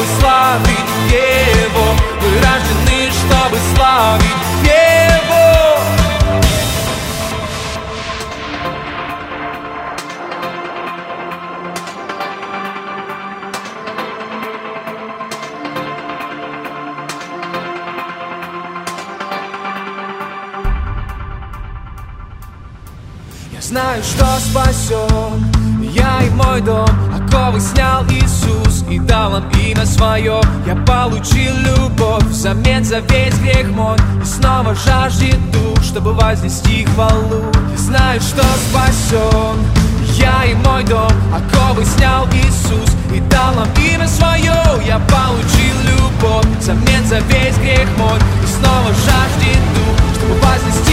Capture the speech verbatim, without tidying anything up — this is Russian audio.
славить Его. Мы рождены, чтобы славить Его. Я знаю, что спасен я и мой дом. Оковы снял Иисус и дал нам имя свое. Я получил любовь взамен за весь грех мой. И снова жаждет дух, чтобы вознести хвалу. Я знаю, что спасен я и мой дом. Оковы снял Иисус и дал нам имя свое. Я получил любовь взамен за весь грех мой. И снова жаждет дух, чтобы вознести